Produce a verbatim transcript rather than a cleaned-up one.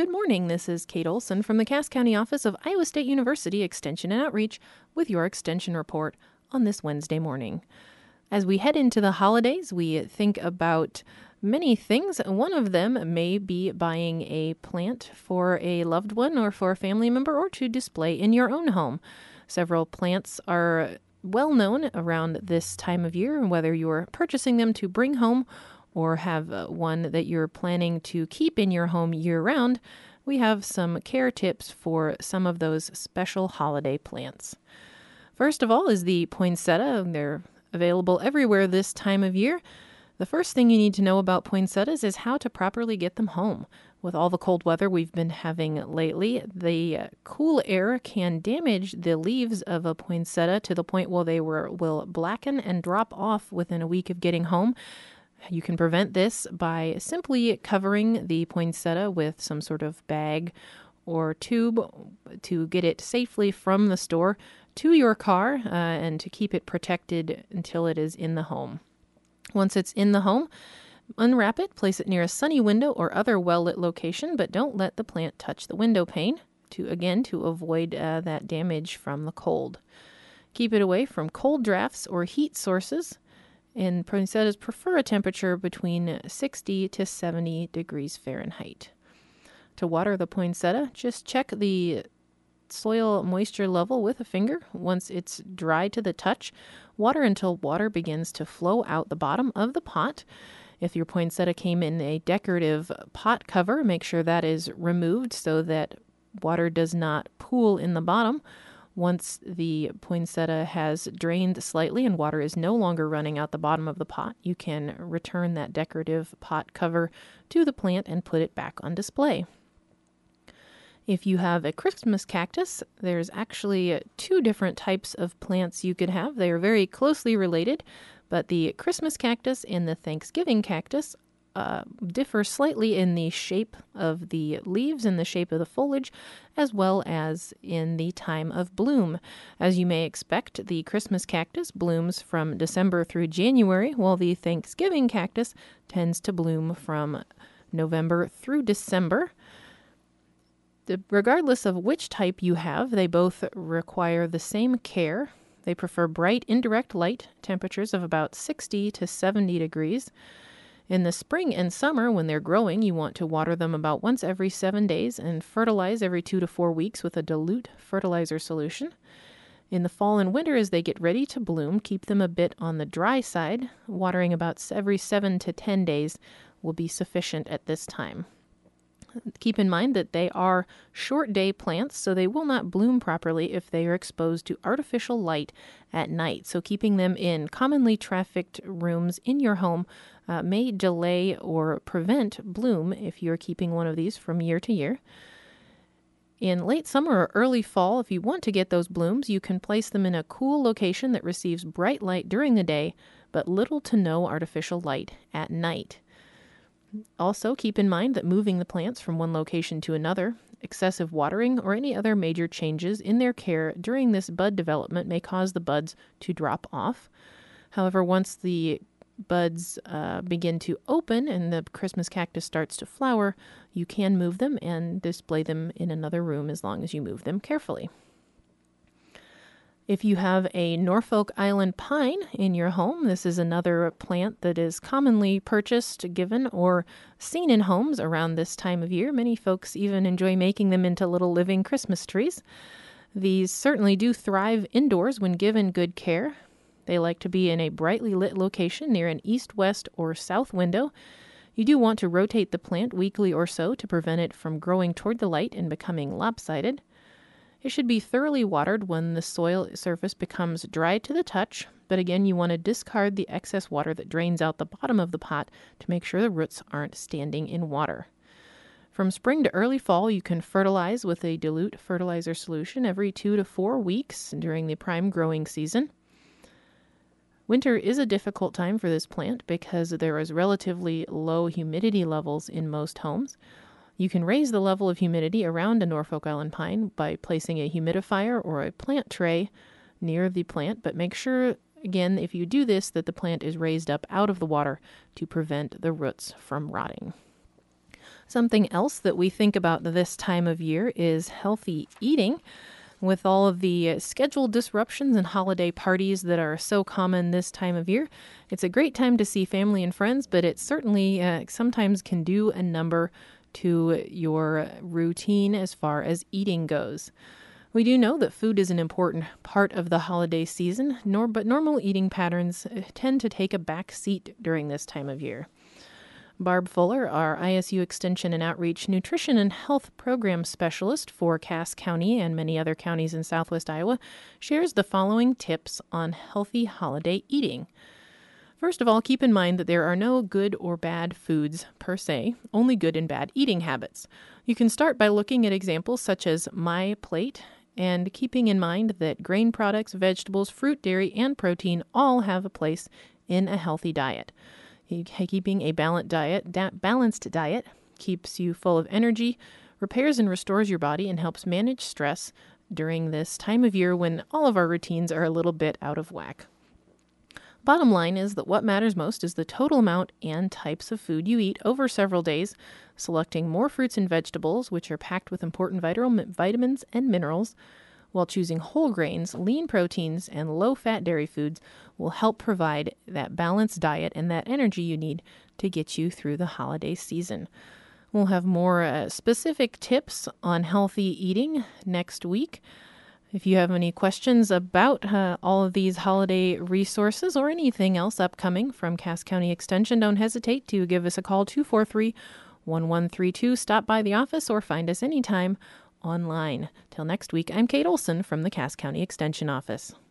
Good morning. This is Kate Olson from the Cass County office of Iowa State University Extension and Outreach with your Extension Report on this Wednesday morning. As we head into the holidays, we think about many things. One of them may be buying a plant for a loved one or for a family member or to display in your own home. Several plants are well known around this time of year, whether you're purchasing them to bring home or have uh, one that you're planning to keep in your home year-round. We have some care tips for some of those special holiday plants. First of all is the poinsettia. They're available everywhere this time of year. The first thing you need to know about poinsettias is how to properly get them home. With all the cold weather we've been having lately, the uh, cool air can damage the leaves of a poinsettia to the point where they were, will blacken and drop off within a week of getting home. You can prevent this by simply covering the poinsettia with some sort of bag or tube to get it safely from the store to your car uh, and to keep it protected until it is in the home. Once it's in the home, unwrap it, place it near a sunny window or other well-lit location, but don't let the plant touch the window pane, to again, to avoid uh, that damage from the cold. Keep it away from cold drafts or heat sources. And poinsettias prefer a temperature between sixty to seventy degrees Fahrenheit. To water the poinsettia, just check the soil moisture level with a finger. Once it's dry to the touch, water until water begins to flow out the bottom of the pot. If your poinsettia came in a decorative pot cover, make sure that is removed so that water does not pool in the bottom. Once the poinsettia has drained slightly and water is no longer running out the bottom of the pot, you can return that decorative pot cover to the plant and put it back on display. If you have a Christmas cactus, there's actually two different types of plants you could have. They are very closely related, but the Christmas cactus and the Thanksgiving cactus Uh, differ slightly in the shape of the leaves and the shape of the foliage, as well as in the time of bloom. As you may expect, the Christmas cactus blooms from December through January, while the Thanksgiving cactus tends to bloom from November through December. The, regardless of which type you have, they both require the same care. They prefer bright, indirect light, temperatures of about sixty to seventy degrees. In the spring and summer, when they're growing, you want to water them about once every seven days and fertilize every two to four weeks with a dilute fertilizer solution. In the fall and winter, as they get ready to bloom, keep them a bit on the dry side. Watering about every seven to ten days will be sufficient at this time. Keep in mind that they are short day plants, so they will not bloom properly if they are exposed to artificial light at night. So keeping them in commonly trafficked rooms in your home uh, may delay or prevent bloom if you're keeping one of these from year to year. In late summer or early fall, if you want to get those blooms, you can place them in a cool location that receives bright light during the day, but little to no artificial light at night. Also, keep in mind that moving the plants from one location to another, excessive watering, or any other major changes in their care during this bud development may cause the buds to drop off. However, once the buds uh, begin to open and the Christmas cactus starts to flower, you can move them and display them in another room as long as you move them carefully. If you have a Norfolk Island pine in your home, this is another plant that is commonly purchased, given, or seen in homes around this time of year. Many folks even enjoy making them into little living Christmas trees. These certainly do thrive indoors when given good care. They like to be in a brightly lit location near an east, west, or south window. You do want to rotate the plant weekly or so to prevent it from growing toward the light and becoming lopsided. It should be thoroughly watered when the soil surface becomes dry to the touch, but again, you want to discard the excess water that drains out the bottom of the pot to make sure the roots aren't standing in water. From spring to early fall, you can fertilize with a dilute fertilizer solution every two to four weeks during the prime growing season. Winter is a difficult time for this plant because there is relatively low humidity levels in most homes. You can raise the level of humidity around a Norfolk Island pine by placing a humidifier or a plant tray near the plant, but make sure, again, if you do this, that the plant is raised up out of the water to prevent the roots from rotting. Something else that we think about this time of year is healthy eating. With all of the scheduled disruptions and holiday parties that are so common this time of year, it's a great time to see family and friends, but it certainly uh, sometimes can do a number to your routine as far as eating goes. We do know that food is an important part of the holiday season, nor but normal eating patterns tend to take a back seat during this time of year. Barb Fuller, our I S U Extension and Outreach Nutrition and Health Program Specialist for Cass County and many other counties in southwest Iowa, shares the following tips on healthy holiday eating. First of all, keep in mind that there are no good or bad foods per se, only good and bad eating habits. You can start by looking at examples such as My Plate and keeping in mind that grain products, vegetables, fruit, dairy, and protein all have a place in a healthy diet. Keeping a balanced diet, da- balanced diet keeps you full of energy, repairs and restores your body, and helps manage stress during this time of year when all of our routines are a little bit out of whack. Bottom line is that what matters most is the total amount and types of food you eat over several days. Selecting more fruits and vegetables, which are packed with important vitamins and minerals, while choosing whole grains, lean proteins, and low-fat dairy foods will help provide that balanced diet and that energy you need to get you through the holiday season. We'll have more uh, specific tips on healthy eating next week. If you have any questions about uh, all of these holiday resources or anything else upcoming from Cass County Extension, don't hesitate to give us a call, two four three, one one three two. Stop by the office or find us anytime online. Till next week, I'm Kate Olson from the Cass County Extension Office.